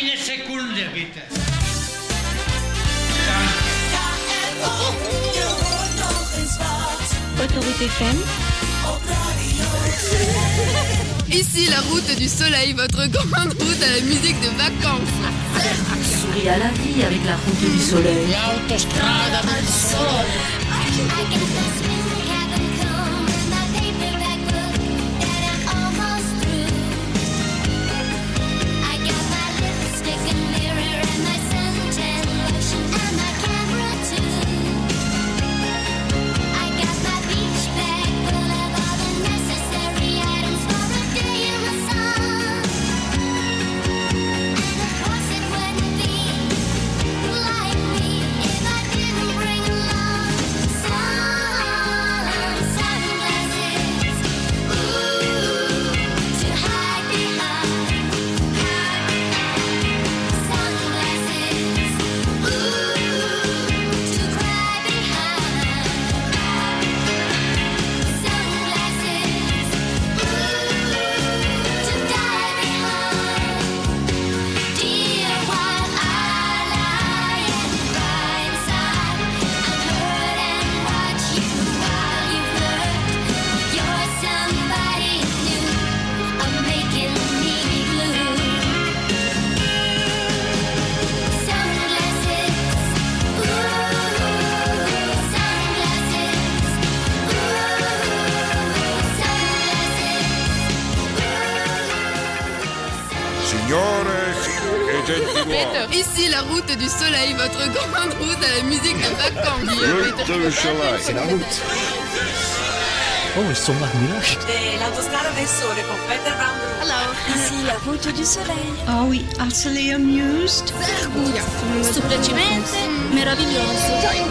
Eine Sekunde, bitte. Autorité FM. Ici la route du soleil, votre grande route à la musique de vacances. Souris à la vie avec la route du soleil. L'autostrada del sole. Ici la route du soleil, votre grande route à la musique de vacances. Route du soleil. C'est la route. Oh, is zondagmiddag. L'autostrada del sole con Peter Van Broek. Hallo. Ici la route du soleil. Are we utterly amused? Stupedemente meraviglioso.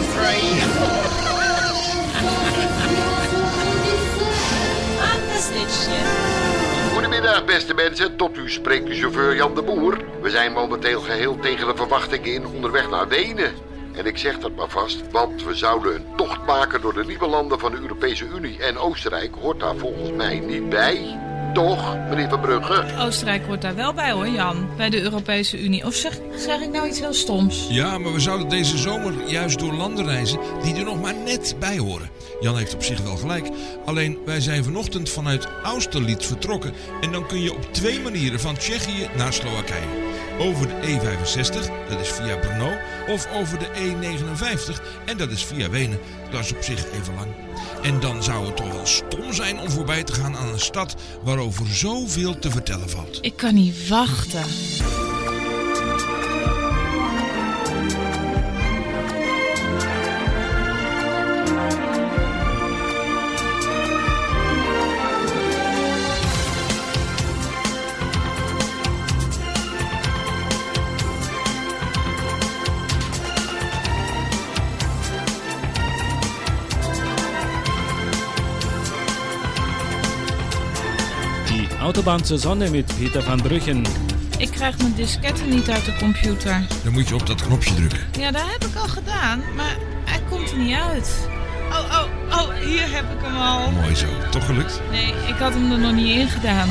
Goedemiddag beste mensen, tot u spreekt de chauffeur Jan de Boer. We zijn momenteel geheel tegen de verwachtingen in onderweg naar Wenen. En ik zeg dat maar vast, want we zouden een tocht maken door de nieuwe landen van de Europese Unie. En Oostenrijk hoort daar volgens mij niet bij. Toch, meneer Van Brugge? Oostenrijk hoort daar wel bij hoor, Jan. Bij de Europese Unie. Of zeg ik nou iets heel stoms? Ja, maar we zouden deze zomer juist door landen reizen die er nog maar net bij horen. Jan heeft op zich wel gelijk. Alleen wij zijn vanochtend vanuit Austerlitz vertrokken. En dan kun je op 2 manieren van Tsjechië naar Slowakije. Over de E65, dat is via Brno. Of over de E59, en dat is via Wenen. Dat is op zich even lang. En dan zou het toch wel stom zijn om voorbij te gaan aan een stad waarover zoveel te vertellen valt. Ik kan niet wachten. Autobahn zur Sonne met Peter van Bruggen. Ik krijg mijn disketten niet uit de computer. Dan moet je op dat knopje drukken. Ja, dat heb ik al gedaan, maar hij komt er niet uit. Oh, hier heb ik hem al. Mooi zo, toch gelukt? Nee, ik had hem er nog niet in gedaan.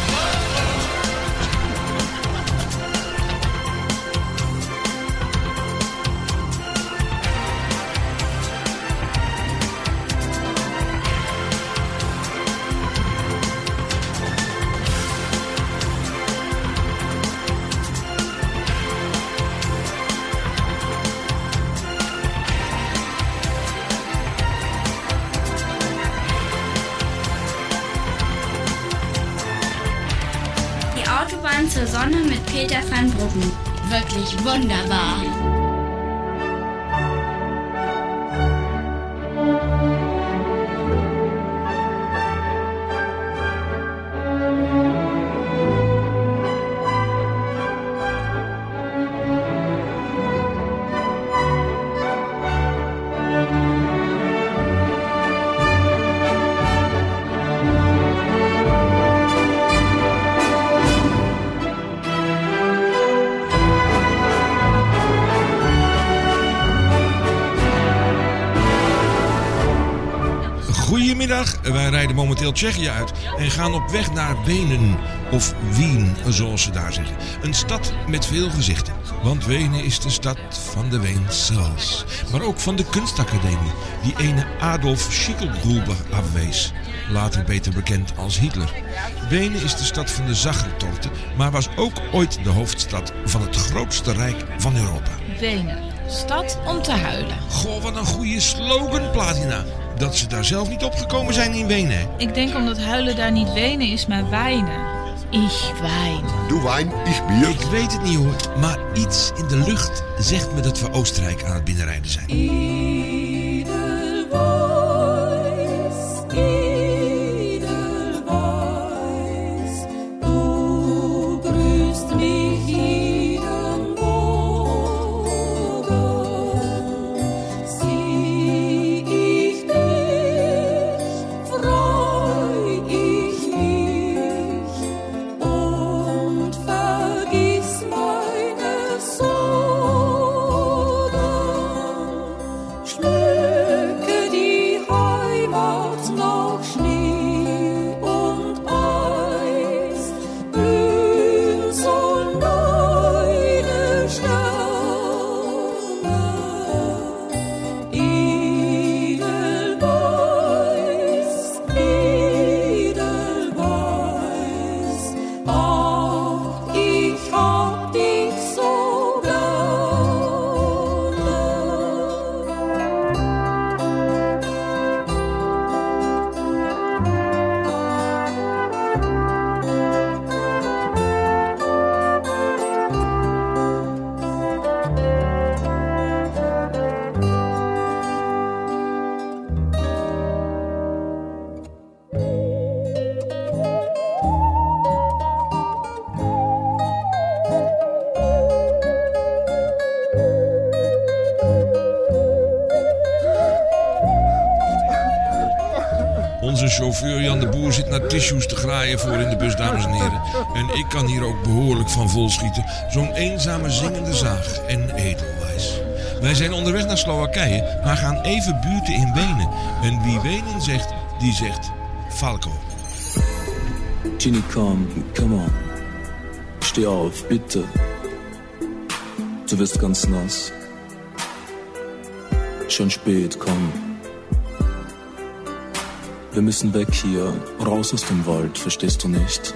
Autobahn zur Sonne mit Peter van Bruggen. Wirklich wunderbar. Goedemiddag, wij rijden momenteel Tsjechië uit en gaan op weg naar Wenen. Of Wien, zoals ze daar zeggen. Een stad met veel gezichten. Want Wenen is de stad van de Wencels. Maar ook van de kunstacademie, die ene Adolf Schicklgruber afwees. Later beter bekend als Hitler. Wenen is de stad van de Zachertorte, maar was ook ooit de hoofdstad van het grootste rijk van Europa. Wenen, stad om te huilen. Goh, wat een goede slogan, Platina. Dat ze daar zelf niet opgekomen zijn in Wenen, hè? Ik denk omdat huilen daar niet wenen is, maar wijnen. Ich wein. Du Wein, ich Bier. Ik weet het niet hoor, maar iets in de lucht zegt me dat we Oostenrijk aan het binnenrijden zijn. Onze chauffeur Jan de Boer zit naar tissues te graaien voor in de bus, dames en heren. En ik kan hier ook behoorlijk van volschieten. Zo'n eenzame zingende zaag en edelwijs. Wij zijn onderweg naar Slowakije, maar gaan even buurten in Wenen. En wie Wenen zegt, die zegt Falco. Ginny, come on. Steh auf, bitte. Du wirst ganz nass. Schon spät, komm. Wir müssen weg hier, raus aus dem Wald, verstehst du nicht?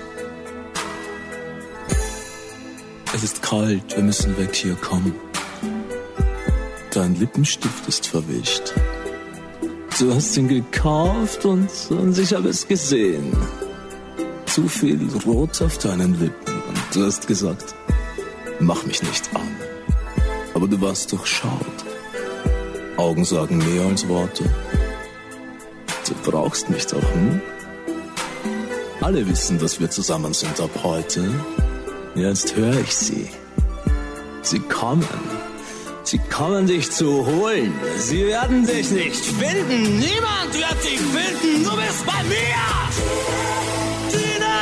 Es ist kalt, wir müssen weg hier, komm. Dein Lippenstift ist verwischt. Du hast ihn gekauft und ich habe es gesehen. Zu viel Rot auf deinen Lippen und du hast gesagt, mach mich nicht an. Aber du warst durchschaut. Augen sagen mehr als Worte. Du brauchst mich doch, hm? Alle wissen, dass wir zusammen sind ab heute. Jetzt höre ich sie. Sie kommen. Sie kommen dich zu holen. Sie werden dich nicht finden. Niemand wird dich finden. Du bist bei mir. Tina!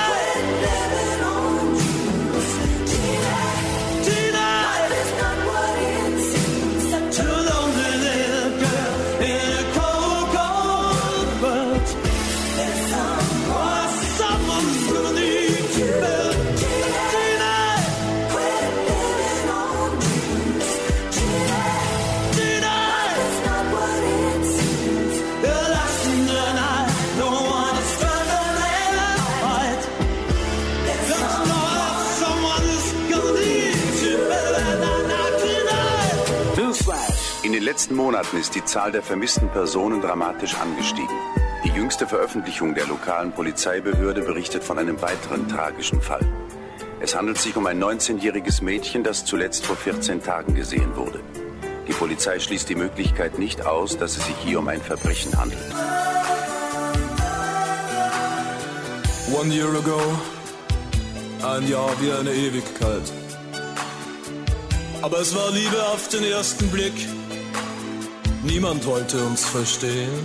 In den letzten Monaten ist die Zahl der vermissten Personen dramatisch angestiegen. Die jüngste Veröffentlichung der lokalen Polizeibehörde berichtet von einem weiteren tragischen Fall. Es handelt sich um ein 19-jähriges Mädchen, das zuletzt vor 14 Tagen gesehen wurde. Die Polizei schließt die Möglichkeit nicht aus, dass es sich hier um ein Verbrechen handelt. 1 year ago, ein Jahr wie eine Ewigkeit. Aber es war Liebe auf den ersten Blick. Niemand wollte uns verstehen.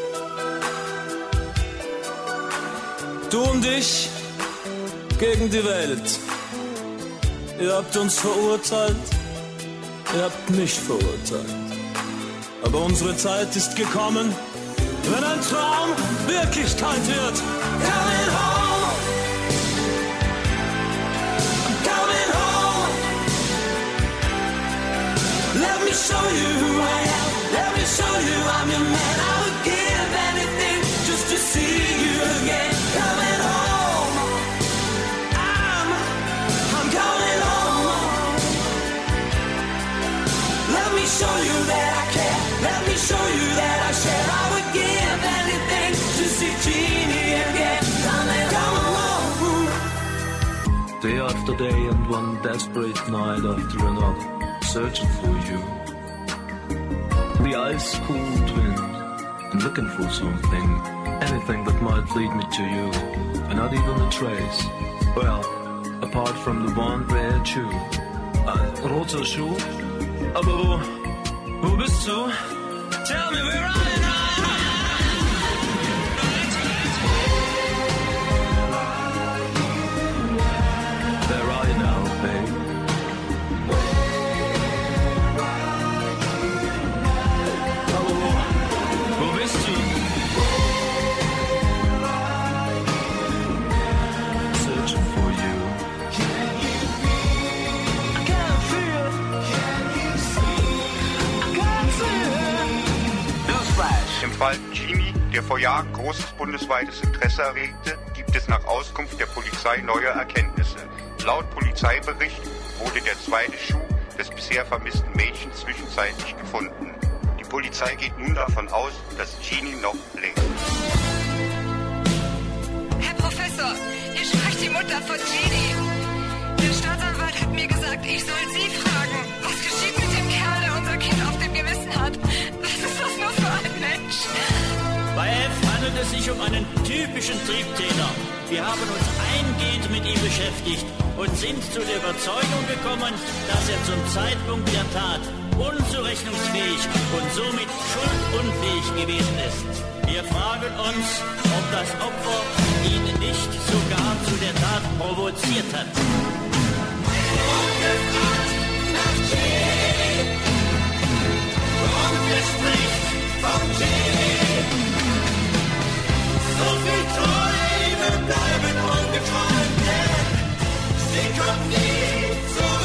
Du und ich gegen die Welt. Ihr habt uns verurteilt. Ihr habt mich verurteilt. Aber unsere Zeit ist gekommen, wenn ein Traum Wirklichkeit wird. Coming home. show you who I am. Let me show you I'm your man. I would give anything just to see you again. Coming home. I'm coming home. Let me show you that I care. Let me show you that I share. I would give anything to see Jeannie again. Coming home. Day after day and one desperate night after another, searching for you. The ice-cold wind, and looking for something, anything that might lead me to you, and not even a trace. Well, apart from the one red shoe. Roter Schuh? Aber wo bist du? Tell me where I am. Where are you now, babe? Wo bist du? Searching for you. Can you feel? I can't feel. Can you see? I can't feel. Newsflash. Im Fall Jeannie, der vor Jahren großes bundesweites Interesse erregte, gibt es nach Auskunft der Polizei neue Erkenntnisse. Laut Polizeibericht wurde der zweite Schuh des bisher vermissten Mädchens zwischenzeitlich gefunden. Die Polizei geht nun davon aus, dass Jeannie noch lebt. Herr Professor, hier spricht die Mutter von Jeannie. Der Staatsanwalt hat mir gesagt, ich soll Sie fragen, was geschieht mit dem Kerl, der unser Kind auf dem Gewissen hat? Was ist das nur für ein Mensch? Bei F handelt es sich um einen typischen Triebtäter. Wir haben uns eingehend mit ihm beschäftigt und sind zu der Überzeugung gekommen, dass er zum Zeitpunkt der Tat unzurechnungsfähig und somit schuldunfähig gewesen ist. Wir fragen uns, ob das Opfer ihn nicht sogar zu der Tat provoziert hat. Und gefragt nach Jeannie. Und wer spricht von Jeannie? So viel Träume bleiben ungeträumt, denn sie kommt nie zurück.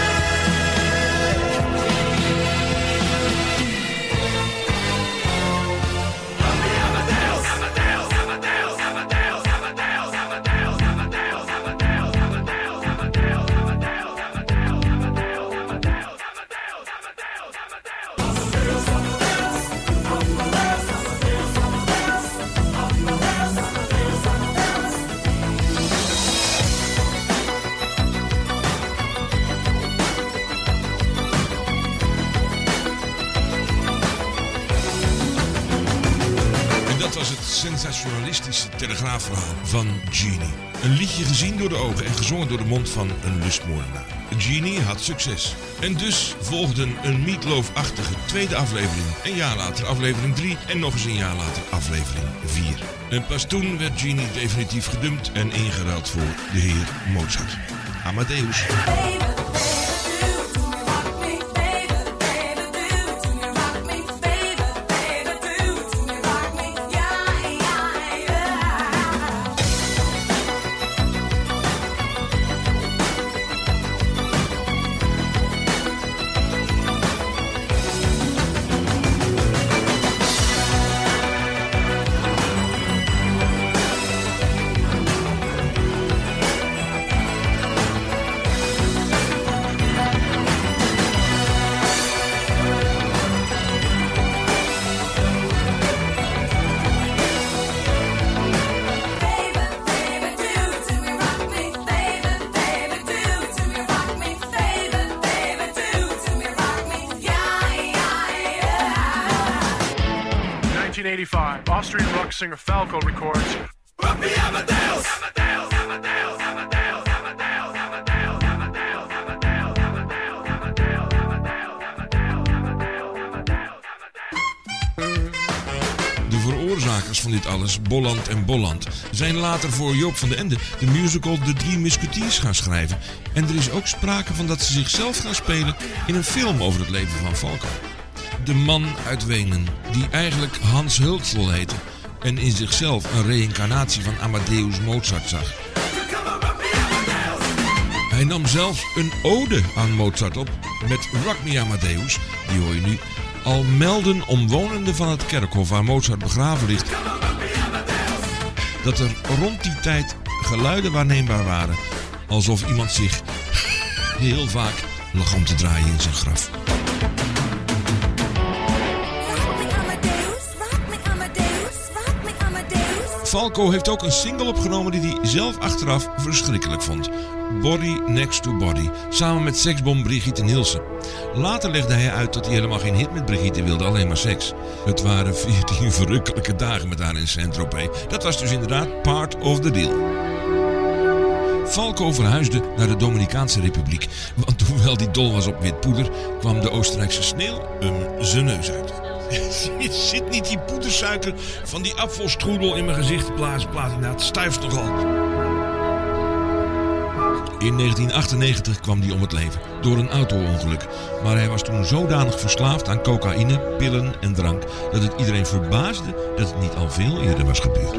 Dat was het sensationalistische telegraafverhaal van Jeannie. Een liedje gezien door de ogen en gezongen door de mond van een lustmoordenaar. Jeannie had succes. En dus volgden een Meatloaf-achtige tweede aflevering. Een jaar later aflevering 3 en nog eens een jaar later aflevering 4. En pas toen werd Jeannie definitief gedumpt en ingeruild voor de heer Mozart. Amadeus. Austrian rock singer Falco records. De veroorzakers van dit alles, Bolland en Bolland, zijn later voor Joop van den Ende de musical De Drie Musketeers gaan schrijven. En er is ook sprake van dat ze zichzelf gaan spelen in een film over het leven van Falco. De man uit Wenen, die eigenlijk Hans Hultzel heette en in zichzelf een reïncarnatie van Amadeus Mozart zag. Hij Hij nam zelfs een ode aan Mozart op met Rock Me Amadeus, die hoor je nu. Al melden omwonenden van het kerkhof waar Mozart begraven ligt dat er rond die tijd geluiden waarneembaar waren, alsof iemand zich heel vaak lag om te draaien in zijn graf. Falco heeft ook een single opgenomen die hij zelf achteraf verschrikkelijk vond. Body Next to Body, samen met seksbom Brigitte Nielsen. Later legde hij uit dat hij helemaal geen hit met Brigitte wilde, alleen maar seks. Het waren 14 verrukkelijke dagen met haar in Saint-Tropez. Dat was dus inderdaad part of the deal. Falco verhuisde naar de Dominicaanse Republiek, want hoewel hij dol was op wit poeder, kwam de Oostenrijkse sneeuw zijn neus uit. Zit niet die poedersuiker van die afvalstroedel in mijn gezicht blazen, het stuift nogal. In 1998 kwam hij om het leven door een auto-ongeluk. Maar hij was toen zodanig verslaafd aan cocaïne, pillen en drank dat het iedereen verbaasde dat het niet al veel eerder was gebeurd.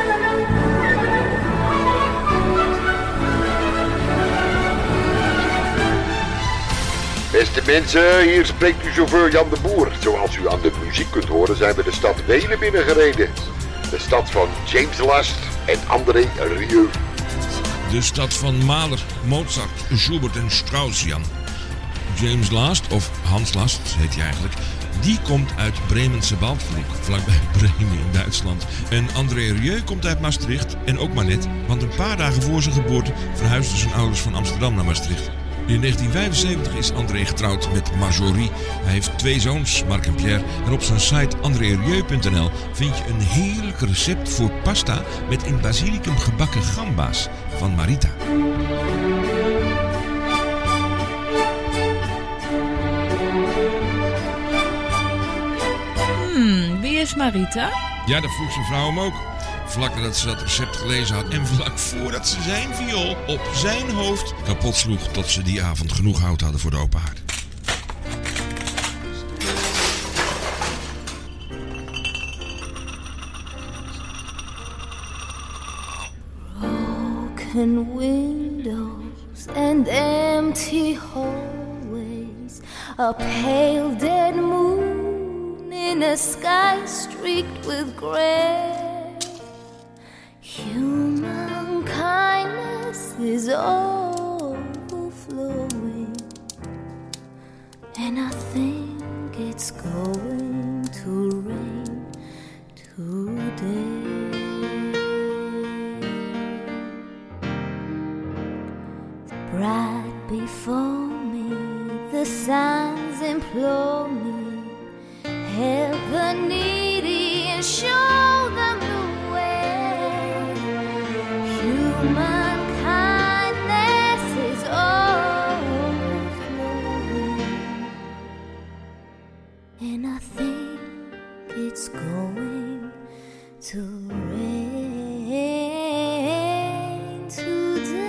Beste mensen, hier spreekt uw chauffeur Jan de Boer. Zoals u aan de muziek kunt horen zijn we de stad Wenen binnengereden. De stad van James Last en André Rieu. De stad van Mahler, Mozart, Schubert en Strauss, Jan. James Last, of Hans Last heet hij eigenlijk, die komt uit Bremense Waldvloek, vlakbij Bremen in Duitsland. En André Rieu komt uit Maastricht en ook maar net, want een paar dagen voor zijn geboorte verhuisden zijn ouders van Amsterdam naar Maastricht. In 1975 is André getrouwd met Marjorie. Hij heeft 2 zoons, Marc en Pierre. En op zijn site andrerieu.nl vind je een heerlijk recept voor pasta met in basilicum gebakken gamba's van Marita. Wie is Marita? Ja, dat vroeg zijn vrouw hem ook. Vlak nadat ze dat recept gelezen had en vlak voordat ze zijn viool op zijn hoofd kapot sloeg tot ze die avond genoeg hout hadden voor de open haard. Broken windows and empty hallways, a pale dead moon in a sky streaked with gray. Human kindness is overflowing, and I think it's going to rain today. Right before me, the signs implore me, help the needy and show them the human kindness is overflowing, and I think it's going to rain today.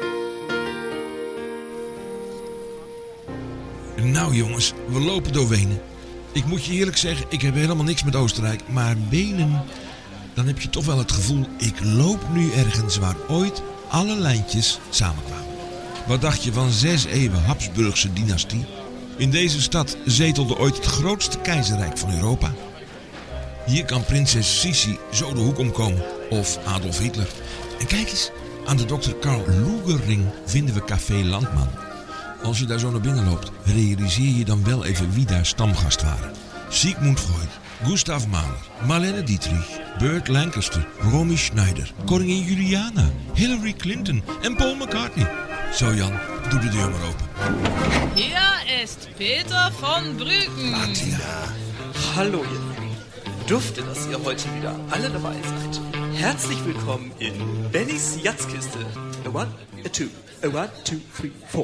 Nou jongens, we lopen door Wenen. Ik moet je eerlijk zeggen, ik heb helemaal niks met Oostenrijk, maar Wenen, dan heb je toch wel het gevoel, ik loop nu ergens waar ooit alle lijntjes samenkwamen. Wat dacht je van 6 eeuwen Habsburgse dynastie? In deze stad zetelde ooit het grootste keizerrijk van Europa. Hier kan prinses Sissi zo de hoek omkomen, of Adolf Hitler. En kijk eens, aan de Dr. Karl Lugerring vinden we Café Landman. Als je daar zo naar binnen loopt, realiseer je dan wel even wie daar stamgast waren. Sigmund Freud, Gustav Mahler, Marlene Dietrich, Burt Lancaster, Romy Schneider, koningin Juliana, Hillary Clinton en Paul McCartney. Zo Jan, doe de deur maar open. Hier ist Peter von Brücken. Martina. Hallo ihr Lieben. Dufte, dass ihr heute wieder alle dabei seid. Herzlich willkommen in Bennys Jazzkiste. A 1, a 2, a 1, 2, 3, 4.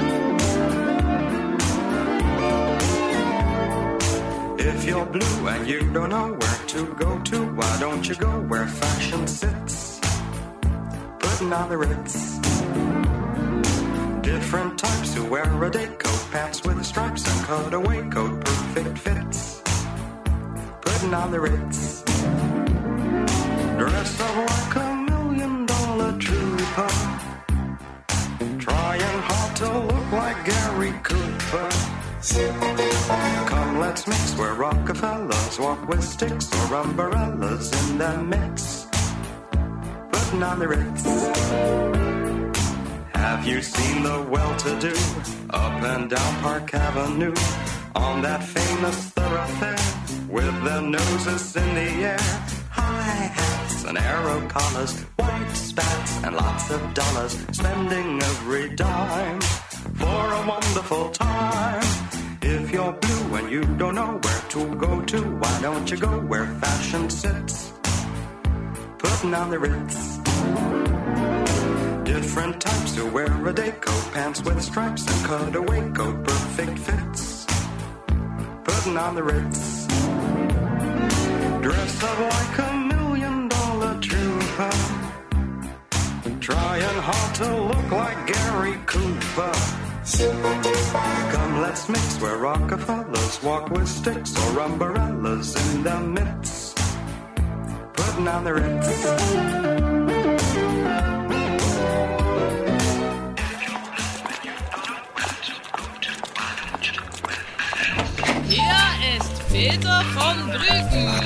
If you're blue and you don't know where to go to, why don't you go where fashion sits? Putting on the Ritz. Different types who wear a day coat, pants with stripes and cutaway coat, perfect fits. Putting on the Ritz. Dressed up like $1 million trooper, trying like Gary Cooper. Come, let's mix where Rockefellers walk with sticks or umbrellas in their mix. Putting on the Ritz. Have you seen the well-to-do up and down Park Avenue on that famous thoroughfare with their noses in the air? High hats and arrow collars, white spats and lots of dollars, spending every dime for a wonderful time. If you're blue and you don't know where to go to, why don't you go where fashion sits? Putting on the Ritz. Different types who wear a day coat, pants with stripes and cutaway coat, perfect fits. Putting on the Ritz. Dress up like $1 million trooper, trying hard to look like Gary Cooper. Come, let's mix where Rockefellers walk with sticks or umbrellas in their midst. Putting on the Ritz. Hier ist Peter van Bruggen.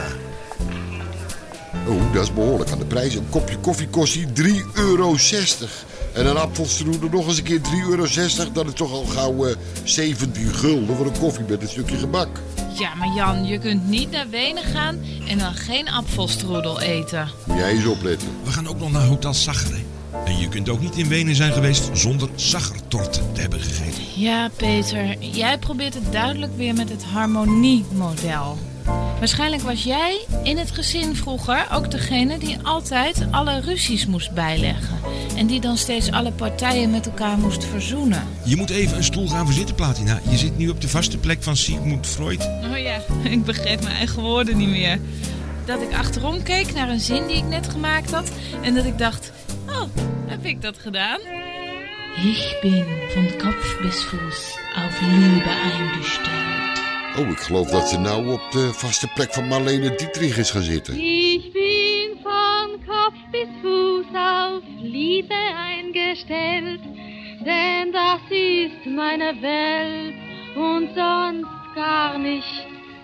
Oh, dat is behoorlijk aan de prijs. Een kopje koffie kost hier €3,60. En een apfelstrudel nog eens een keer €3,60. Dat is toch al gauw 17 gulden voor een koffie met een stukje gebak. Ja, maar Jan, je kunt niet naar Wenen gaan en dan geen apfelstrudel eten. Moet jij eens opletten. We gaan ook nog naar Hotel Sacher. En je kunt ook niet in Wenen zijn geweest zonder Sachertorten te hebben gegeten. Ja, Peter, jij probeert het duidelijk weer met het harmoniemodel. Waarschijnlijk was jij in het gezin vroeger ook degene die altijd alle ruzies moest bijleggen. En die dan steeds alle partijen met elkaar moest verzoenen. Je moet even een stoel gaan verzitten, Platina. Je zit nu op de vaste plek van Sigmund Freud. Oh ja, ik begreep mijn eigen woorden niet meer. Dat ik achterom keek naar een zin die ik net gemaakt had. En dat ik dacht, oh, heb ik dat gedaan? Ik ben van Kopf bis Fuß auf Liebe eingestellt. Oh, ik geloof dat ze nou op de vaste plek van Marlene Dietrich is gaan zitten. Ich bin von Kopf bis Fuß auf Liebe eingestellt, denn das ist meine Welt und sonst gar nicht.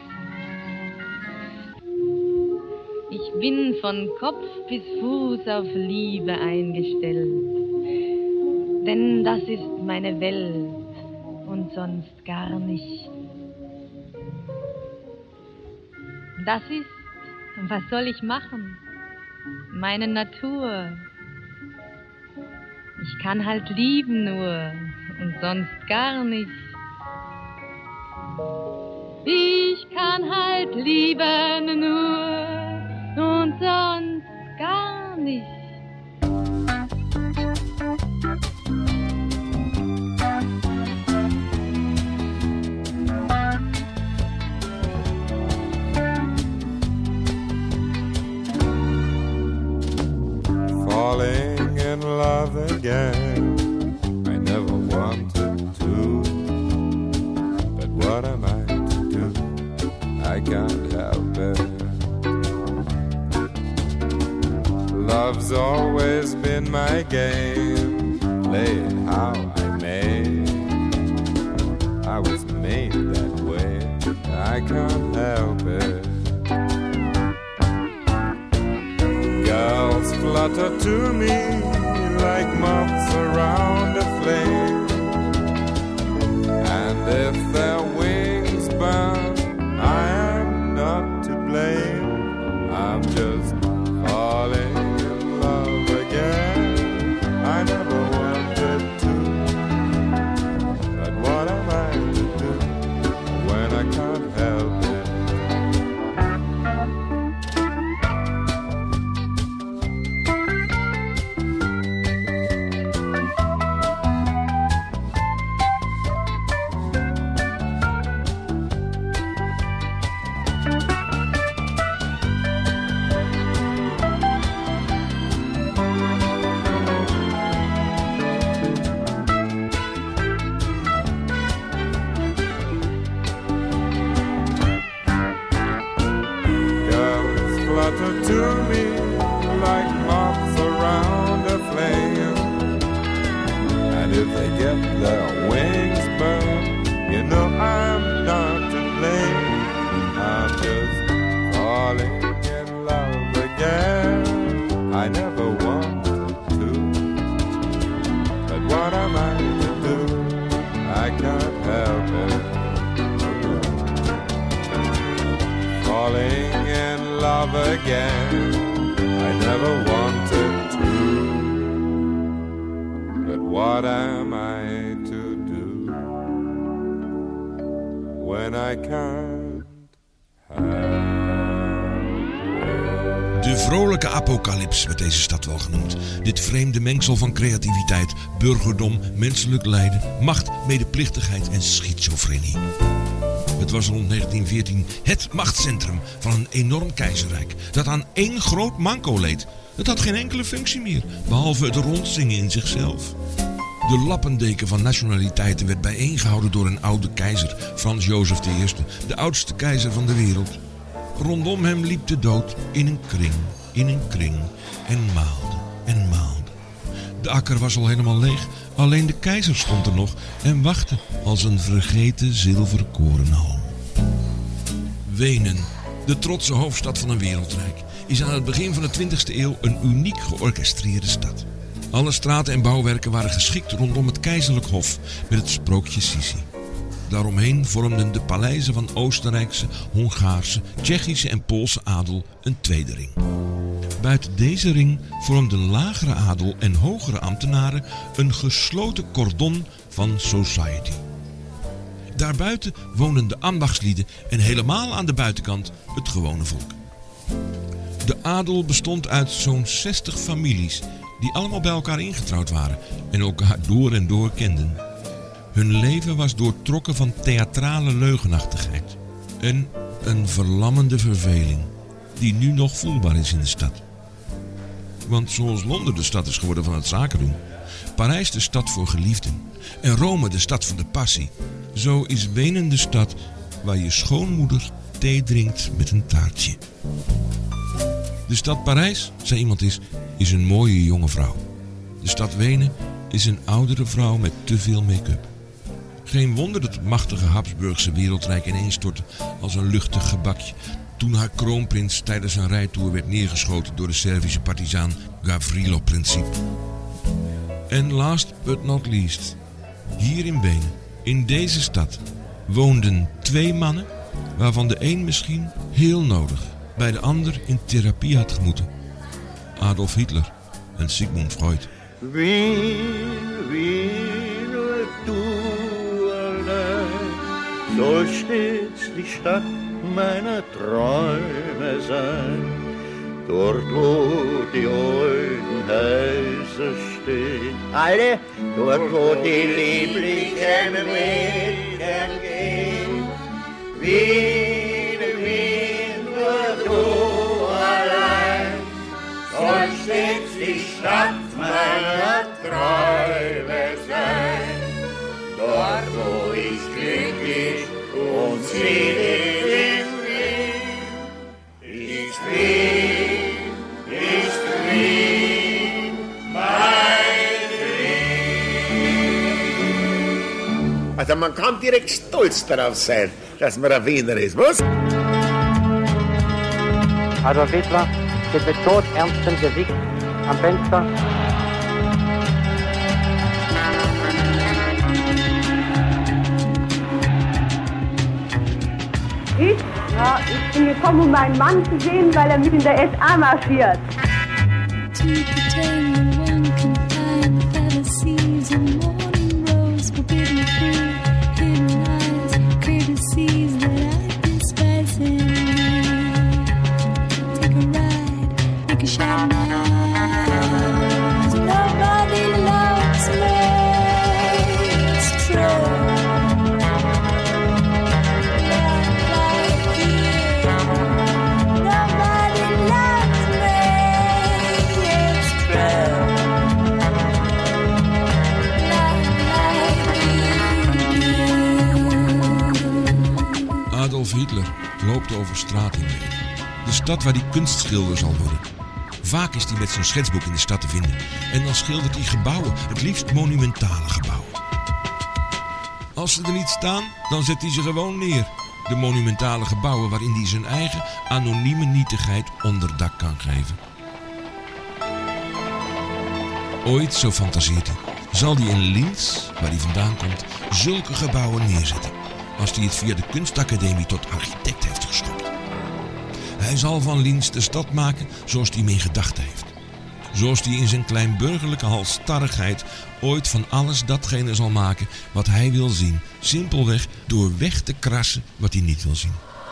Ich bin von Kopf bis Fuß auf Liebe eingestellt, denn das ist meine Welt und sonst gar nicht. Das ist, was soll ich machen? Meine Natur. Ich kann halt lieben nur und sonst gar nicht. Ich kann halt lieben nur und sonst gar nicht. Falling in love again, I never wanted to, but what am I to do? I can't help it. Love's always been my game, play it how I may. I was made that way, I can't help it. Girls flutter to me like moths around a flame, and if their wings burn, I am not to blame. I'm just falling in love again. I never wanted to, but what am I to do when I can't help it? I can't help it. Falling in love again, I never wanted to. But what am I to do when I can't help? De vrolijke apocalyps werd deze stad wel genoemd. Dit vreemde mengsel van creativiteit, burgerdom, menselijk lijden, macht, medeplichtigheid en schizofrenie. Het was rond 1914 het machtscentrum van een enorm keizerrijk dat aan één groot manco leed. Het had geen enkele functie meer, behalve het rondzingen in zichzelf. De lappendeken van nationaliteiten werd bijeengehouden door een oude keizer, Frans Jozef I, de oudste keizer van de wereld. Rondom hem liep de dood in een kring en maalde en maalde. De akker was al helemaal leeg, alleen de keizer stond er nog en wachtte als een vergeten zilveren korenhal. Wenen, de trotse hoofdstad van een wereldrijk, is aan het begin van de 20e eeuw een uniek georchestreerde stad. Alle straten en bouwwerken waren geschikt rondom het keizerlijk hof met het sprookje Sissi. Daaromheen vormden de paleizen van Oostenrijkse, Hongaarse, Tsjechische en Poolse adel een tweede ring. Buiten deze ring vormden lagere adel en hogere ambtenaren een gesloten cordon van society. Daarbuiten woonden de ambachtslieden en helemaal aan de buitenkant het gewone volk. De adel bestond uit zo'n 60 families die allemaal bij elkaar ingetrouwd waren en elkaar door en door kenden. Hun leven was doortrokken van theatrale leugenachtigheid en een verlammende verveling die nu nog voelbaar is in de stad. Want zoals Londen de stad is geworden van het zaken doen, Parijs de stad voor geliefden en Rome de stad van de passie, zo is Wenen de stad waar je schoonmoeder thee drinkt met een taartje. De stad Parijs, zei iemand is een mooie jonge vrouw. De stad Wenen is een oudere vrouw met te veel make-up. Geen wonder dat het machtige Habsburgse wereldrijk ineenstortte als een luchtig gebakje toen haar kroonprins tijdens een rijtoer werd neergeschoten door de Servische partizaan Gavrilo Princip. En last but not least, hier in Wenen, in deze stad, woonden 2 mannen waarvan de een misschien heel nodig bij de ander in therapie had gemoeten. Adolf Hitler en Sigmund Freud. Soll stets die Stadt meiner Träume sein. Dort wo die alten Häuser stehen. Alle, dort wo die lieblichen Mädchen gehen. Wien, Wien, nur du allein. Soll stets die Stadt meiner Träume sein. Dort wo ich glücklich und selig bin. Ich bin, mein Wien. Also man kann direkt stolz darauf sein, dass man ein Wiener ist, was? Adolf Hitler steht mit todernstem Gesicht am Fenster. Ich bin gekommen, um meinen Mann zu sehen, weil er mit in der SA marschiert. Adolf Hitler loopt over straat in Wenen. De stad waar hij kunstschilder zal worden. Vaak is hij met zijn schetsboek in de stad te vinden. En dan schildert hij gebouwen, het liefst monumentale gebouwen. Als ze er niet staan, dan zet hij ze gewoon neer. De monumentale gebouwen waarin hij zijn eigen anonieme nietigheid onderdak kan geven. Ooit, zo fantaseert hij, zal hij in Linz, waar hij vandaan komt, zulke gebouwen neerzetten, als hij het via de kunstacademie tot architect heeft geschopt. Hij zal van Linz de stad maken zoals hij mee gedacht heeft. Zoals hij in zijn kleinburgerlijke halsstarrigheid ooit van alles datgene zal maken wat hij wil zien. Simpelweg door weg te krassen wat hij niet wil zien.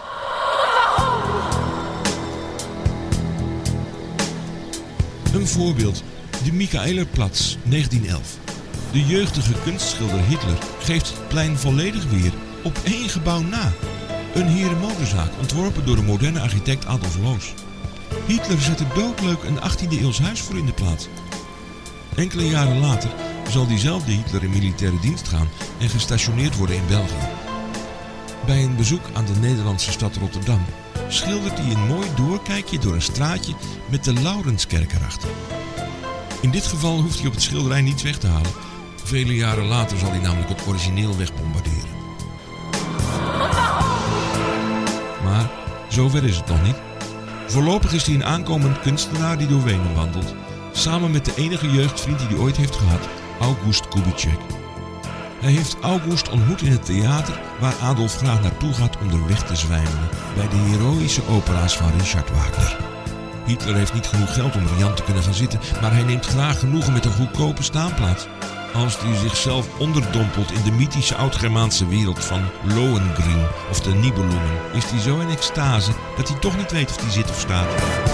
Een voorbeeld. De Michaelerplatz, 1911. De jeugdige kunstschilder Hitler geeft het plein volledig weer op één gebouw na. Een herenmodezaak ontworpen door de moderne architect Adolf Loos. Hitler zet er doodleuk een 18e eeuws huis voor in de plaats. Enkele jaren later zal diezelfde Hitler in militaire dienst gaan en gestationeerd worden in België. Bij een bezoek aan de Nederlandse stad Rotterdam schildert hij een mooi doorkijkje door een straatje met de Laurenskerk erachter. In dit geval hoeft hij op het schilderij niets weg te halen. Vele jaren later zal hij namelijk het origineel wegbombarderen. Maar zover is het nog niet. Voorlopig is hij een aankomend kunstenaar die door Wenen wandelt. Samen met de enige jeugdvriend die hij ooit heeft gehad, August Kubitschek. Hij heeft August ontmoet in het theater waar Adolf graag naartoe gaat om er weg te zwijmelen. Bij de heroïsche opera's van Richard Wagner. Hitler heeft niet genoeg geld om riant te kunnen gaan zitten, maar hij neemt graag genoegen met een goedkope staanplaats. Als hij zichzelf onderdompelt in de mythische oud-Germaanse wereld van Lohengrin of de Nibelungen, is hij zo in extase dat hij toch niet weet of hij zit of staat.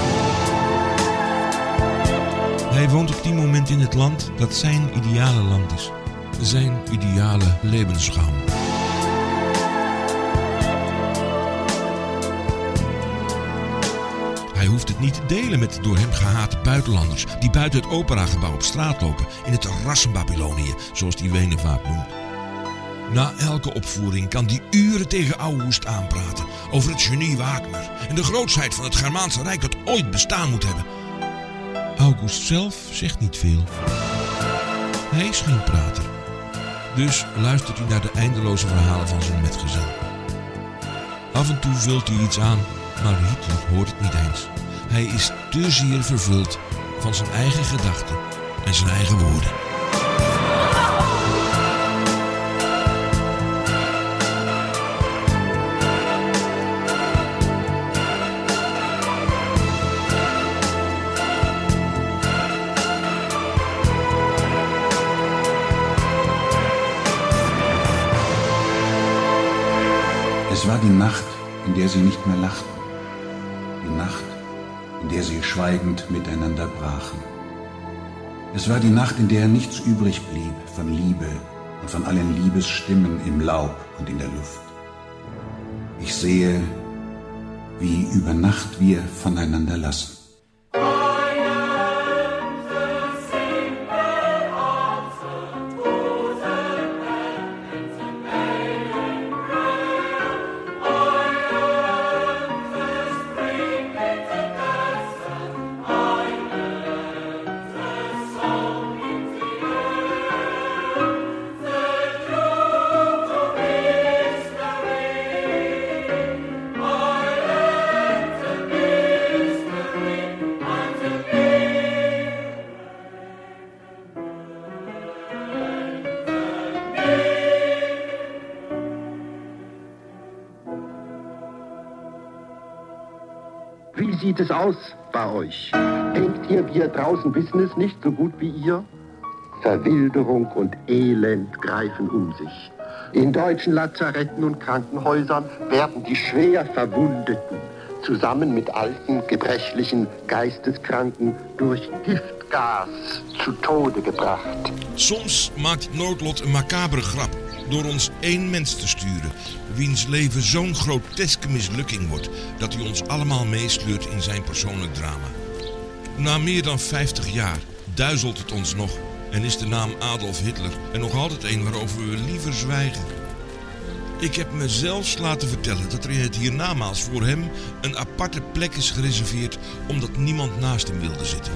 Hij woont op die moment in het land dat zijn ideale land is. Zijn ideale levensraam. Hij hoeft het niet te delen met de door hem gehate buitenlanders die buiten het operagebouw op straat lopen in het Rassenbabylonië, zoals die Wenen vaak noemt. Na elke opvoering kan die uren tegen August aanpraten over het genie Wagner en de grootsheid van het Germaanse Rijk dat ooit bestaan moet hebben. August zelf zegt niet veel. Hij is geen prater. Dus luistert hij naar de eindeloze verhalen van zijn metgezel. Af en toe vult hij iets aan, maar Hitler hoort het niet eens. Hij is te zeer vervuld van zijn eigen gedachten en zijn eigen woorden. Es war die Nacht, in der sie nicht mehr lachten. Die Nacht, in der sie schweigend miteinander brachen. Es war die Nacht, in der nichts übrig blieb von Liebe und von allen Liebesstimmen im Laub und in der Luft. Ich sehe, wie über Nacht wir voneinander lassen. Wie sieht es aus bei euch? Denkt ihr, wir draußen wissen es nicht so gut wie ihr? Verwilderung und Elend greifen um sich. In deutschen Lazaretten und Krankenhäusern werden die schwer Verwundeten zusammen mit alten, gebrechlichen, Geisteskranken durch Giftgas zu Tode gebracht. Soms maakt het noodlot een macabere grap door ons één mens te sturen, wiens leven zo'n groteske mislukking wordt dat hij ons allemaal meesleurt in zijn persoonlijk drama. Na meer dan 50 jaar duizelt het ons nog en is de naam Adolf Hitler er nog altijd een waarover we liever zwijgen. Ik heb me zelfs laten vertellen dat er in het hiernamaals voor hem een aparte plek is gereserveerd omdat niemand naast hem wilde zitten.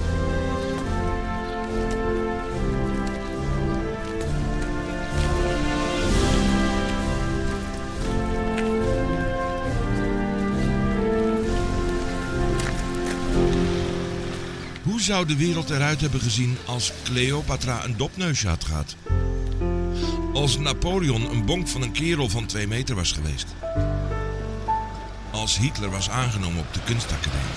Hoe Hoe zou de wereld eruit hebben gezien als Cleopatra een dopneusje had gehad? Als Napoleon een bonk van een kerel van 2 meter was geweest? Als Hitler was aangenomen op de kunstacademie?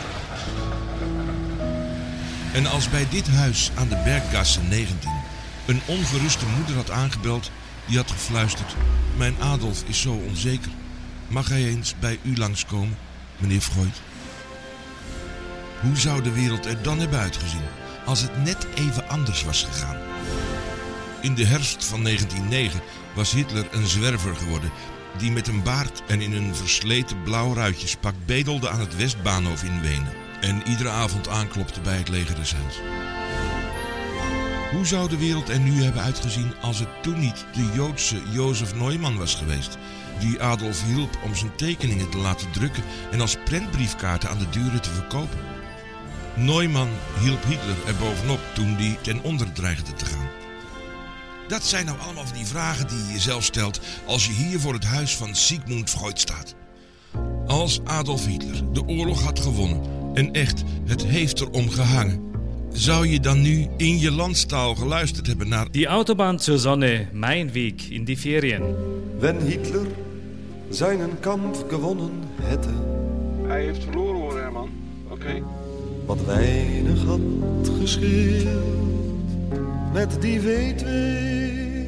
En als bij dit huis aan de Berggasse 19 een ongeruste moeder had aangebeld, die had gefluisterd: mijn Adolf is zo onzeker. Mag hij eens bij u langskomen, meneer Freud? Hoe zou de wereld er dan hebben uitgezien als het net even anders was gegaan? In de herfst van 1909 was Hitler een zwerver geworden die met een baard en in een versleten blauw ruitjespak bedelde aan het Westbahnhof in Wenen en iedere avond aanklopte bij het leger des Heils. Hoe zou de wereld er nu hebben uitgezien als het toen niet de Joodse Josef Neumann was geweest, die Adolf hielp om zijn tekeningen te laten drukken en als prentbriefkaarten aan de deuren te verkopen? Neumann hielp Hitler er bovenop toen die ten onder dreigde te gaan. Dat zijn nou allemaal van die vragen die je jezelf stelt als je hier voor het huis van Sigmund Freud staat. Als Adolf Hitler de oorlog had gewonnen en echt het heeft erom gehangen, zou je dan nu in je landstaal geluisterd hebben naar Die Autobahn zur Sonne, mein Weg in die Ferien. Wenn Hitler seinen Kampf gewonnen hätte. Hij heeft verloren hoor, Herman. Oké. Wat weinig had gescheeld met die weetwee.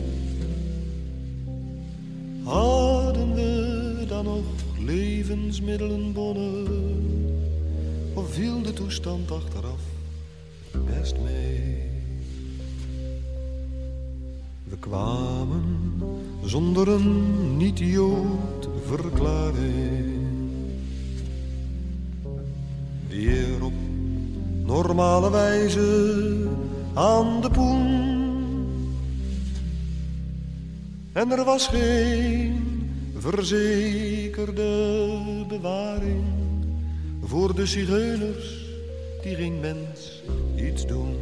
Hadden we dan nog levensmiddelenbonnen? Of viel de toestand achteraf best mee? We kwamen zonder een niet-Jood verklaring weer op normale wijze aan de poen. En er was geen verzekerde bewaring voor de zigeuners die geen mens iets doen.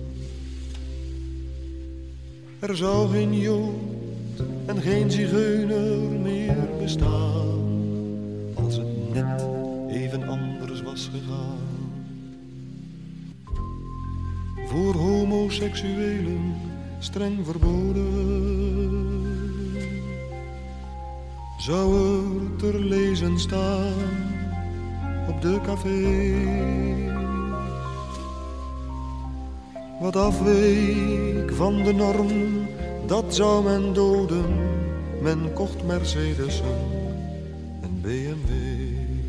Er zou geen Jood en geen zigeuner meer bestaan als het net even anders was gegaan. Voor homoseksuelen streng verboden, zou er te lezen staan op de cafés. Wat afweek van de norm, dat zou men doden. Men kocht Mercedesen en BMW's.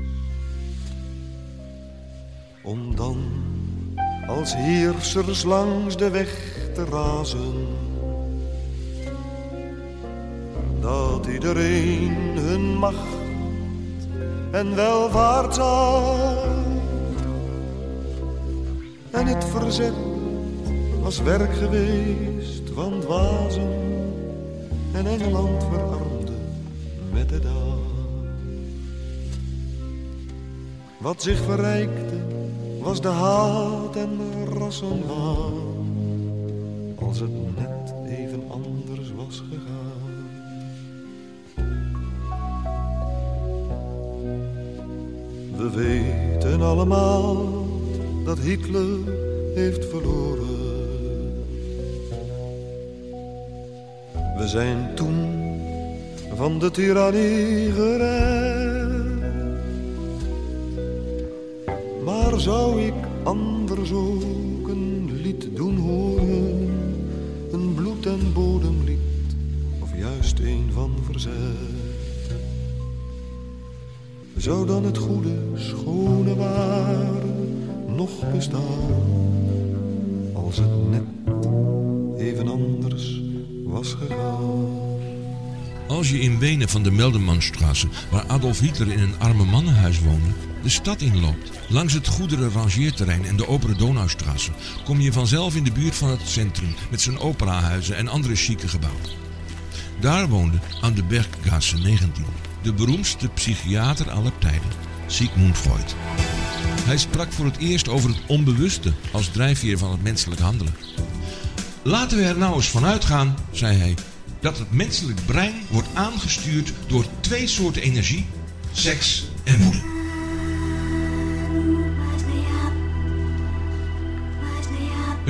Om dan als heersers langs de weg te razen, dat iedereen hun macht en welvaart zag. En het verzet was werk geweest van dwazen, en Engeland verarmde met de dag. Wat zich verrijkte was de haat en rassenwaan, als het net even anders was gegaan. We weten allemaal dat Hitler heeft verloren. We zijn toen van de tirannie gered. Maar zou ik anders ook een lied doen horen? Een bloed- en bodemlied, of juist een van verzet? Zou dan het goede, schone ware nog bestaan, als het net even anders was gegaan? Als je in Wenen van de Meldemannstraße, waar Adolf Hitler in een arme mannenhuis woonde, de stad inloopt, langs het goederenrangeerterrein en de Obere Donaustraße, kom je vanzelf in de buurt van het centrum met zijn operahuizen en andere chique gebouwen. Daar woonde aan de Berggasse 19 de beroemdste psychiater aller tijden, Sigmund Freud. Hij sprak voor het eerst over het onbewuste als drijfveer van het menselijk handelen. Laten we er nou eens van uitgaan, zei hij, dat het menselijk brein wordt aangestuurd door 2 soorten energie, seks en woede.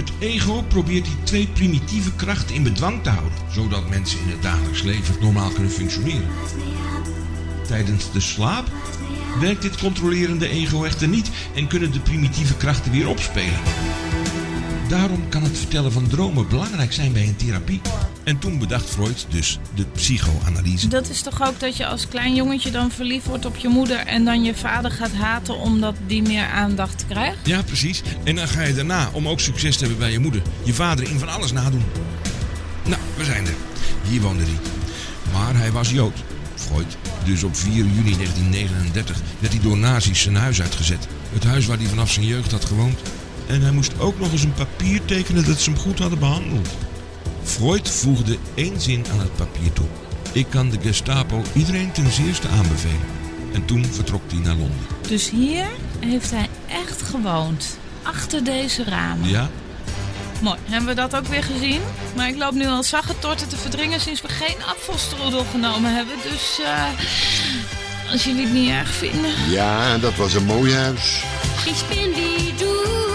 Het ego probeert die 2 primitieve krachten in bedwang te houden, zodat mensen in het dagelijks leven normaal kunnen functioneren. Tijdens de slaap werkt dit controlerende ego echter niet en kunnen de primitieve krachten weer opspelen. Daarom kan het vertellen van dromen belangrijk zijn bij een therapie. En toen bedacht Freud dus de psychoanalyse. Dat is toch ook dat je als klein jongetje dan verliefd wordt op je moeder en dan je vader gaat haten omdat die meer aandacht krijgt? Ja, precies. En dan ga je daarna, om ook succes te hebben bij je moeder, je vader in van alles nadoen. Nou, we zijn er. Hier woonde hij. Maar hij was Jood. Freud. Dus op 4 juni 1939 werd hij door nazi's zijn huis uitgezet. Het huis waar hij vanaf zijn jeugd had gewoond. En hij moest ook nog eens een papier tekenen dat ze hem goed hadden behandeld. Freud voegde 1 zin aan het papier toe. Ik kan de Gestapo iedereen ten zeerste aanbevelen. En toen vertrok hij naar Londen. Dus hier heeft hij echt gewoond. Achter deze ramen. Ja. Mooi, hebben we dat ook weer gezien? Maar ik loop nu al saggetorten te verdringen sinds we geen apfelstrudel genomen hebben. Dus als jullie het niet erg vinden. Ja, dat was een mooi huis. Ich bin wie du.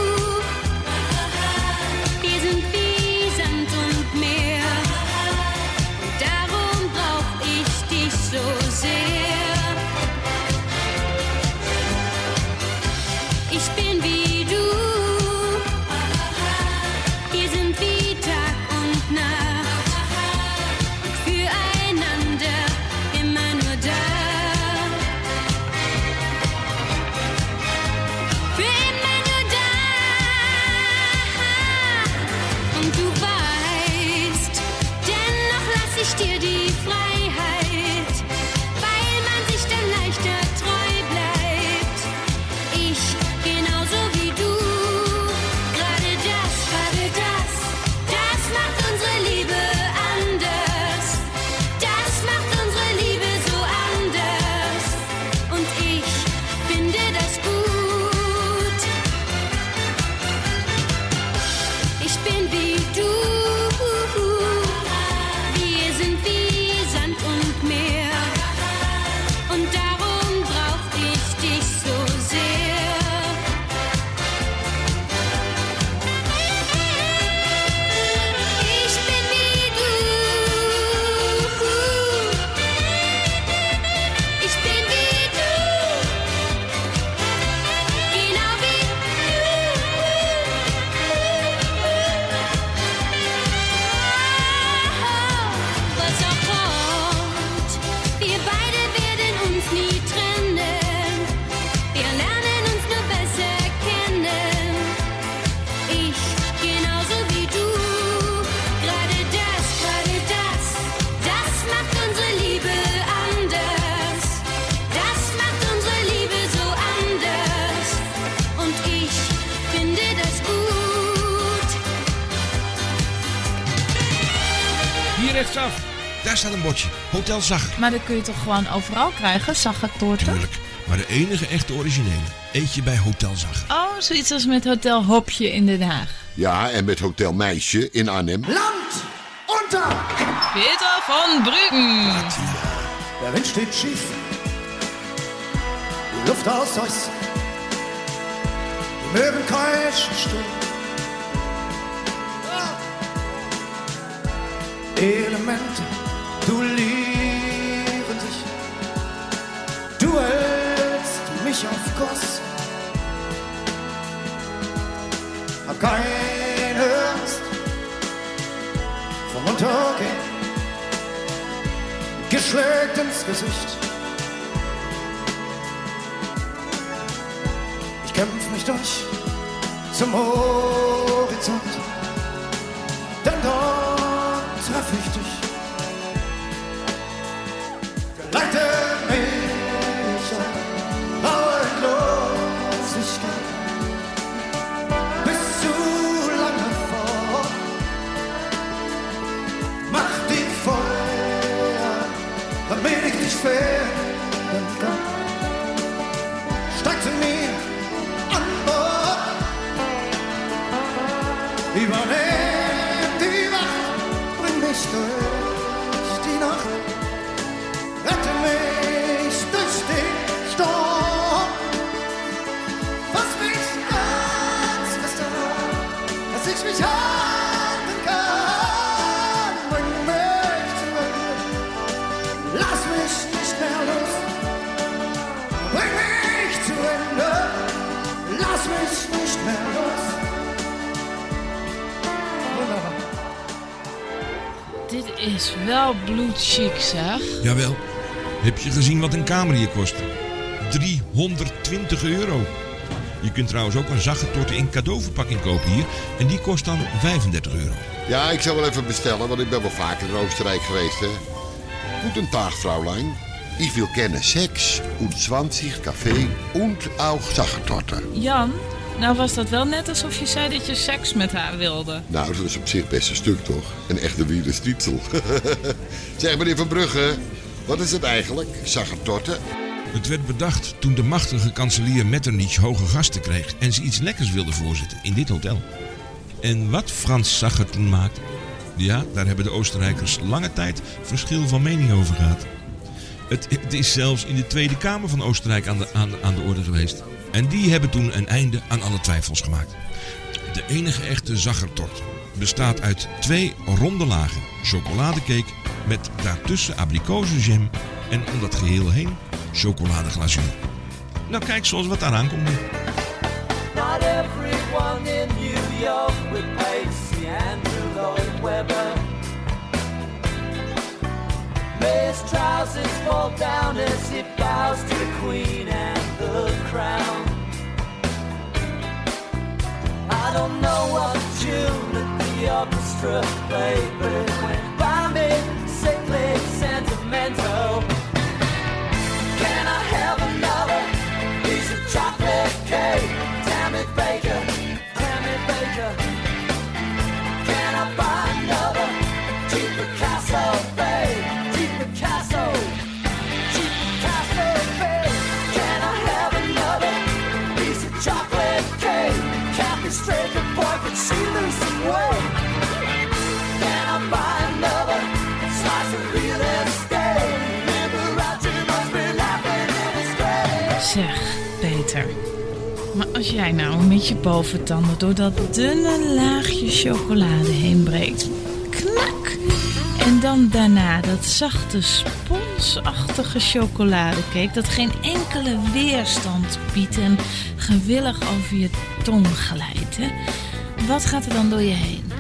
Wir sind wie Sand und Meer. Darum brauch ich dich so sehr. Ich bin wie du. Wir sind wie Tag und Nacht. Füreinander immer nur da. Für immer nur da. Und du weißt, dennoch lass ich dir die Freiheit, weil man sich dann leichter treu bleibt. Ich genauso wie du. Gerade das macht unsere Liebe anders. Das macht unsere Liebe so anders. Und ich finde das gut. Ich bin wie du. Wir sind wie Sand und Meer. Und darum brauch ich dich so sehr. Ich bin wie du. Ich bin wie du. Genau wie du. Was auch kommt, wir beide werden uns nie trennen. Wir lernen uns nur besser kennen. Ich genauso wie du. Gerade das macht unsere Liebe anders. Das macht unsere Liebe so anders. Und ich finde das gut. Hier rechtsaf. Daar staat een bordje. Hotel Zagger. Maar dat kun je toch gewoon overal krijgen, saggertorten? Tuurlijk. Maar de enige echte originele eet je bij Hotel Zagger. Oh, zoiets als met Hotel Hopje in Den Haag. Ja, en met Hotel Meisje in Arnhem. Land unter! Peter von Brüggen. Der Wind steht schief, die Luft aus Eis, die Möwen kreischen still. Elemente duellieren sich, du hältst mich auf Kurs. Hab keine Angst vom Untergehen, geschlägt ins Gesicht. Ich kämpf mich durch zum Horizont, denn dort treff ich dich. Geleite mich an raue Endlosigkeit bis zu lange fort. Mach die Feuer, damit ich dich finden kann. Steig zu mir an Bord, übernehm die Wacht, bring mich durch die Nacht, rette mich durch den Sturm. Fass mich ganz fest daran, dass ich mich is wel bloedchic, zeg. Jawel. Heb je gezien wat een kamer hier kost? €320. Je kunt trouwens ook een zaggertorte in cadeauverpakking kopen hier. En die kost dan €35. Ja, ik zal wel even bestellen, want ik ben wel vaker in Oostenrijk geweest, hè. Guten Tag, Fraulein. Ich will gerne 6 und 20 Kaffee und auch Sachertorte. Jan, nou was dat wel net alsof je zei dat je seks met haar wilde. Nou, dat is op zich best een stuk, toch? Een echte wielerstrietsel. Zeg, meneer Van Brugge, wat is het eigenlijk, Sachertorte? Het werd bedacht toen de machtige kanselier Metternich hoge gasten kreeg en ze iets lekkers wilde voorzitten in dit hotel. En wat Frans Sacher toen maakte, ja, daar hebben de Oostenrijkers lange tijd verschil van mening over gehad. Het is zelfs in de Tweede Kamer van Oostenrijk aan de orde geweest. En die hebben toen een einde aan alle twijfels gemaakt. De enige echte Sachertorte bestaat uit 2 ronde lagen chocoladecake met daartussen abrikozenjam en om dat geheel heen chocoladeglazuur. Nou kijk zoals wat daaraan komt nu. Not everyone in New York with Pacey and Lloyd Webber. His trousers fall down as he bows to the Queen and the crown. I don't know what tune that the orchestra played, but it went by me, sickly, sentimental. Can I have another piece of chocolate cake? Tammy Baker, Tammy Baker. Can I buy another cheap Picasso, babe? Cheap Picasso, cheap Picasso, babe. Can I have another piece of chocolate cake? Kathy Straker, boy, could she lose some weight? Can I buy another slice of real estate? Liberace must be laughing in his grave. Zeg, Peter. Maar als jij nou met je boventanden door dat dunne laagje chocolade heen breekt. Knak! En dan daarna dat zachte, sponsachtige chocoladecake dat geen enkele weerstand biedt en gewillig over je tong glijdt. Hè? Wat gaat er dan door je heen?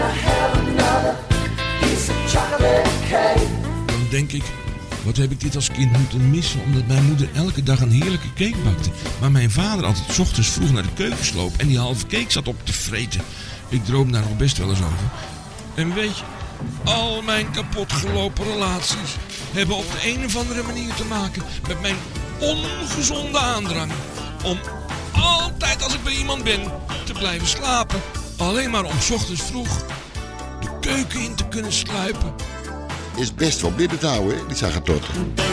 Dan denk ik, wat heb ik dit als kind moeten missen, omdat mijn moeder elke dag een heerlijke cake bakte. Maar mijn vader altijd 's ochtends vroeg naar de keuken sloop en die halve cake zat op te vreten. Ik droom daar nog best wel eens over. En weet je, al mijn kapotgelopen relaties hebben op de een of andere manier te maken met mijn ongezonde aandrang om altijd als ik bij iemand ben te blijven slapen. Alleen maar om 's ochtends vroeg de keuken in te kunnen sluipen. Is best wel binnen te houden, hè, die Sachertorte.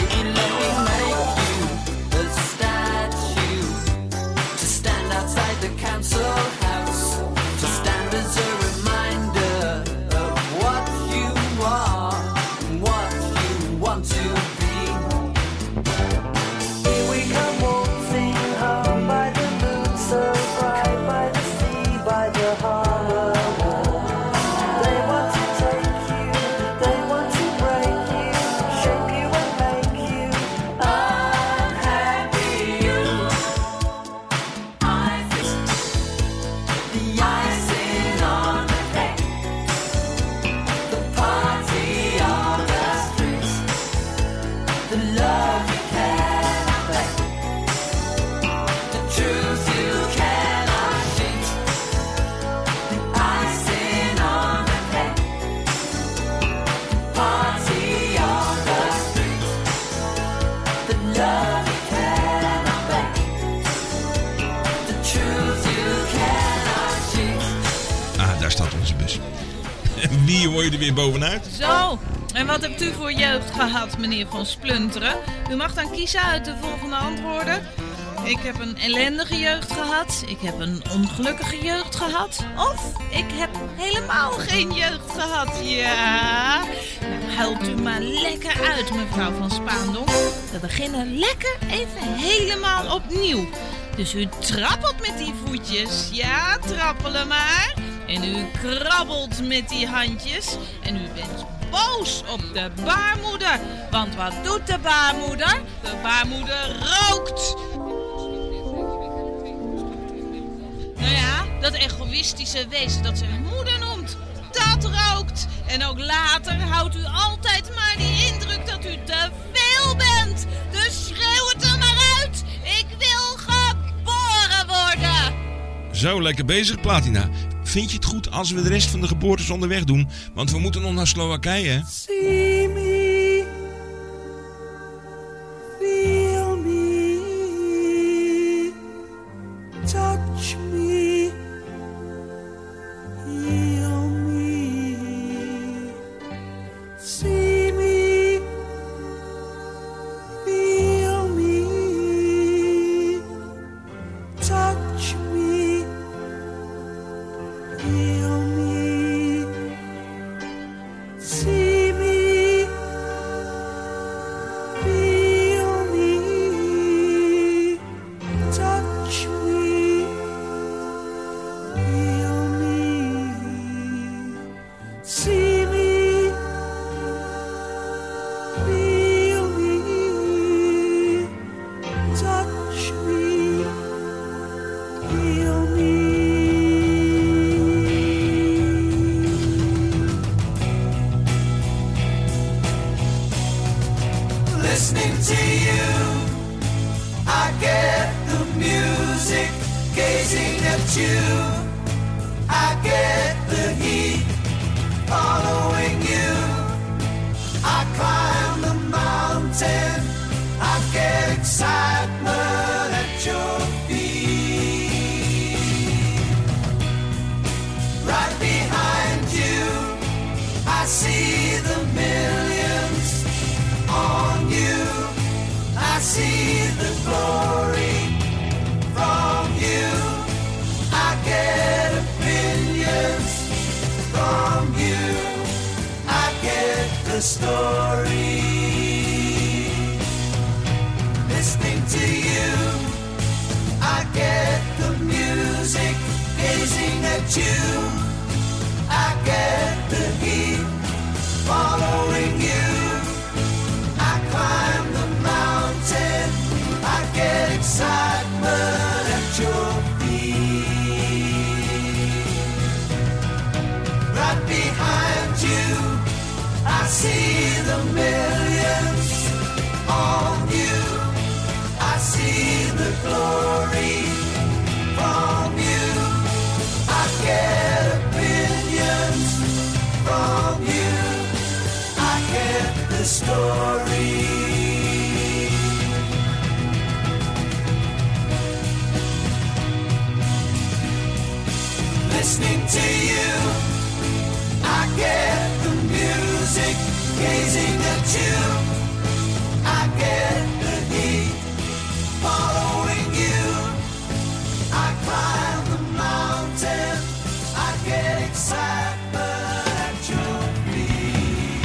Wie hoor je er weer bovenuit? Zo, en wat hebt u voor jeugd gehad, meneer Van Splunteren? U mag dan kiezen uit de volgende antwoorden. Ik heb een ellendige jeugd gehad. Ik heb een ongelukkige jeugd gehad. Of ik heb helemaal geen jeugd gehad. Ja. Nou, huilt u maar lekker uit, mevrouw Van Spaandonk. We beginnen lekker even helemaal opnieuw. Dus u trappelt met die voetjes. Ja, trappelen maar. En u krabbelt met die handjes. En u bent boos op de baarmoeder. Want wat doet de baarmoeder? De baarmoeder rookt. Nou ja, dat egoïstische wezen dat zijn moeder noemt. patat rookt. En ook later houdt u altijd maar die indruk dat u te veel bent. Dus schreeuw het er maar uit. Ik wil geboren worden. Zo, lekker bezig, Platina. Vind je het goed als we de rest van de geboortes onderweg doen? Want we moeten nog naar Slowakije, hè? See me, feel me, touch me, heal me. See me, feel me, touch me, heal me. See me, feel me, touch me, heal me. See me, feel me, touch me, heal me. Listening to you, I get the music. Gazing at you, I get the heat. Following you, I climb the mountain. I get excitement at your feet. Right behind you, I see the millions on you. I see the glory from you. I get opinions from you. I get the story. Listening to you, I get the music. Gazing at you, I get the heat. Following you, I climb the mountain. I get excitement at your feet. Right behind you, I see the millions on you. I see the glory from you. I get opinions from you. I get the story. Listening to you, I get the music. Gazing at you, I get the heat. Following you, I climb the mountain. I get excitement at your feet.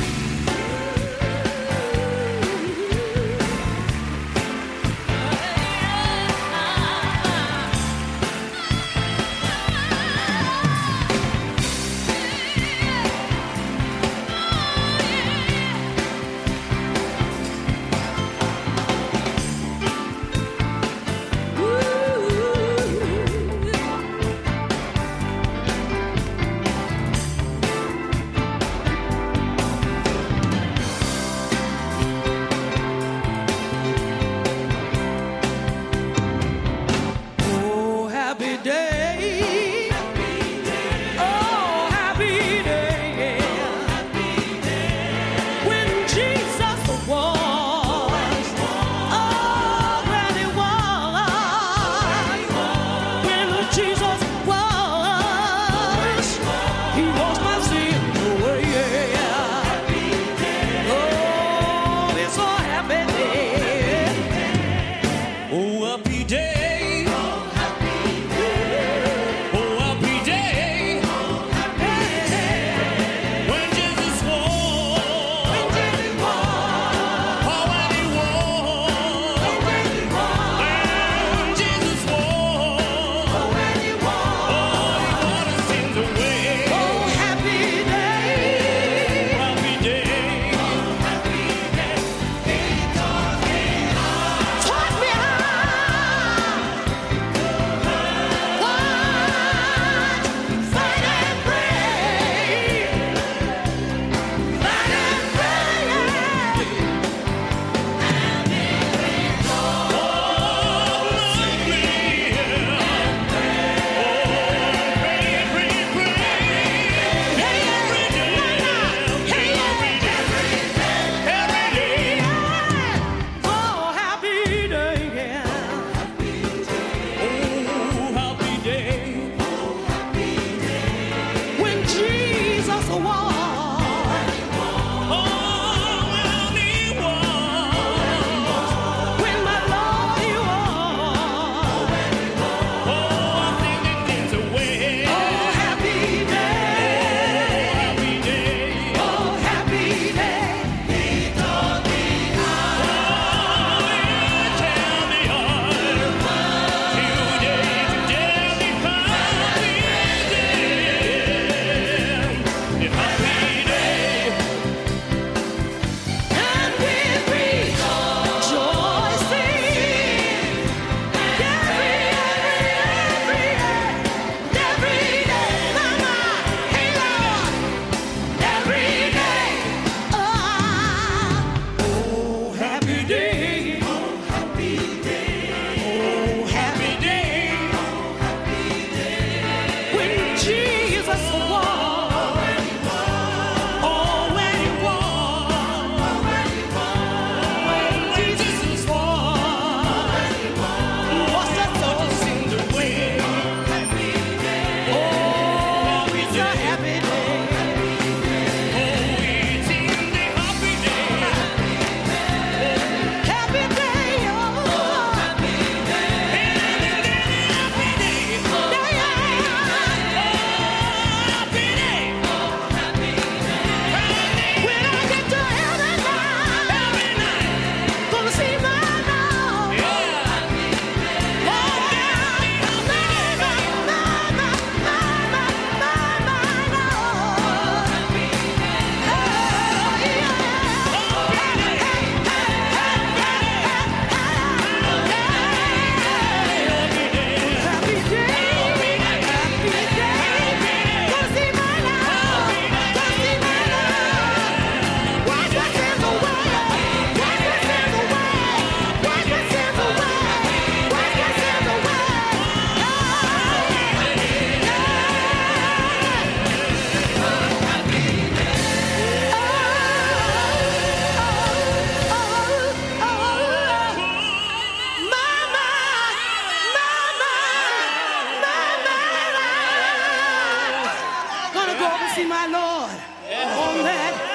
go to see my Lord on that